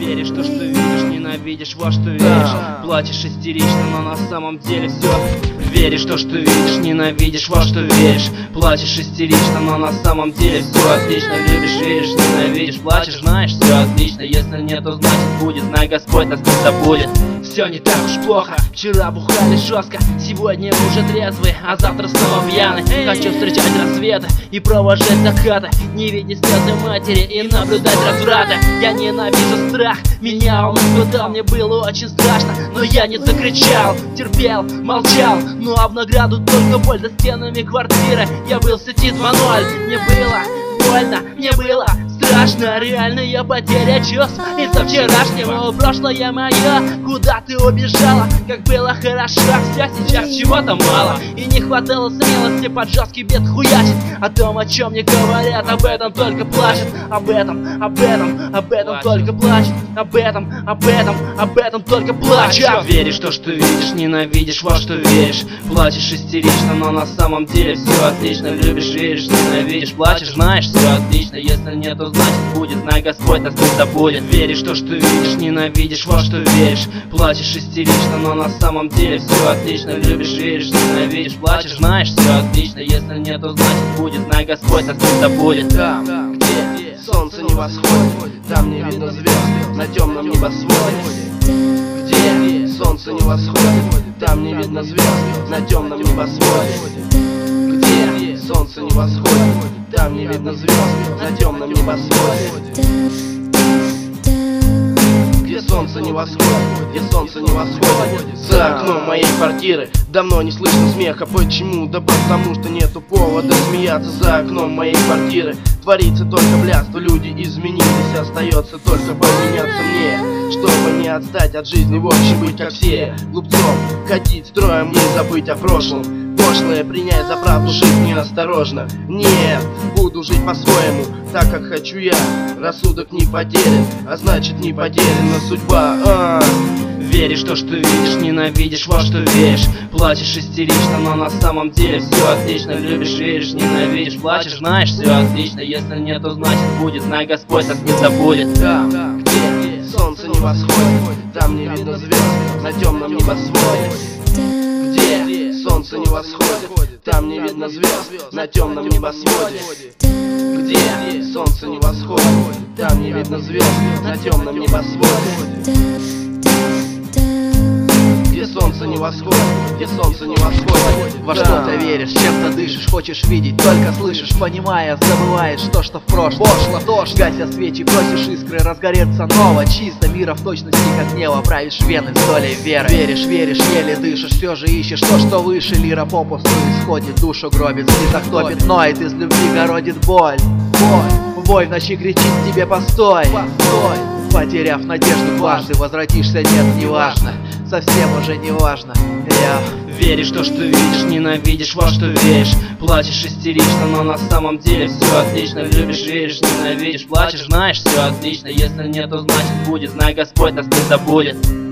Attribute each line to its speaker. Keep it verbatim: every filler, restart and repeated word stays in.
Speaker 1: Веришь то, что видишь, ненавидишь во что веришь. Плачешь истерично, но на самом деле все. Веришь то, что видишь, ненавидишь во что веришь. Плачешь истерично, но на самом деле все отлично. Любишь, веришь, ненавидишь, плачешь, знаешь, все отлично. Если нет, то значит будет, знай Господь, нас кто-то будет. Все не так уж плохо, вчера бухали жестко, сегодня уже трезвый, а завтра снова пьяный. Хочу встречать рассветы и провожать закаты, не видеть слезы матери и наблюдать развраты. Я ненавижу страх, меня он испытал, мне было очень страшно, но я не закричал, терпел, молчал. Ну а в награду только боль за стенами квартиры. Я был в сети два ноль, мне было больно, мне было страшно, реальная потеря чувств из-за вчерашнего. Прошлое мое, куда ты убежала? Как было хорошо, вся сейчас чего-то мало. И не хватало смелости под жесткий бед хуячить. О том, о чем не говорят, об этом только плачут. Об этом, об этом, об этом только плачут. Об этом, об этом, об этом только плачут. Веришь то, что видишь, ненавидишь во что веришь. Плачешь истерично, но на самом деле все отлично. Любишь, веришь, ненавидишь, плачешь, знаешь, все отлично. Если нет, то значит будет, знай Господь, нас кто-то будет. Веришь то, что видишь, ненавидишь во что веришь. Плачешь истерично, но на самом деле все отлично. Любишь, веришь, ненавидишь, плачешь, знаешь, все отлично. Если нет, то значит будет, знай Господь, нас кто-то будет. Там, где солнце не восходит, там не видно звезд на темном небосводе. Где солнце не восходит, там не видно звезд на темном небосводе. Где солнце не восходит, там не видно звезд на темном небосводе. Где солнце не восходит, где солнце не восходит. За окном моей квартиры давно не слышно смеха. Почему? Да потому что нету повода смеяться. За окном моей квартиры творится только блядство. Люди изменились, остается только поменяться мне, чтобы не отстать от жизни, в общем быть как все. Глупцом ходить строем и забыть о прошлом. Пошлое принять за правду, жить неосторожно. Нет, буду жить по-своему, так как хочу я. Рассудок не потерян, а значит не потеряна судьба. а. Веришь то, что видишь, ненавидишь во что веришь. Плачешь истерично, но на самом деле все отлично. Любишь, веришь, ненавидишь, плачешь, знаешь, все отлично. Если нет, то значит будет, знай Господь, нас не забудет. Там, где солнце не восходит, там не видно звезд на темном небосводе. Где солнце не восходит, там не видно звезд на темном небосводе. Где солнце не восходит, там не видно звезд на темном небосводе. Где солнце не восходит, где солнце не восходит.
Speaker 2: Во что-то веришь, чем-то дышишь, хочешь видеть, только слышишь, понимая, забываешь то, что в прошлом. Пошло тоже, гася свечи, просишь искры, разгореться ново. Чисто мира в точности, как небо, правишь вены с долей веры. Веришь, веришь, еле дышишь, все же ищешь то, что выше. Лира попусту исходит, душу гробит, слезах топит, ноет, из любви городит боль. Боль, вой в ночи кричит тебе постой, постой. Потеряв надежду дважды, возвратишься, нет, неважно. Совсем уже не важно. Я...
Speaker 1: Веришь то, что видишь, ненавидишь во что веришь. Плачешь истерично, но на самом деле все отлично. Любишь, веришь, ненавидишь, плачешь, знаешь, все отлично. Если нет, то значит будет, знай Господь, нас не забудет.